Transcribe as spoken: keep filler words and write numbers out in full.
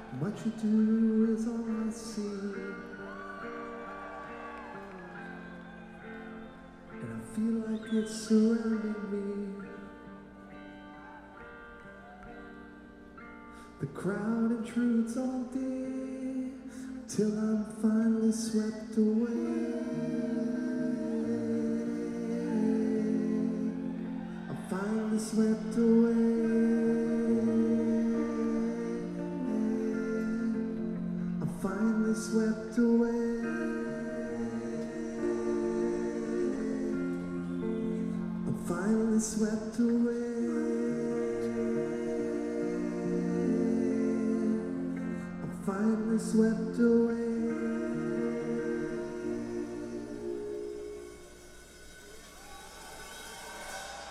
What you do is all I see, and I feel like it's surrounding me. The crowd intrudes all day till I'm finally swept away. I'm finally swept away. I'm finally swept away. I'm finally swept away. Finally swept away.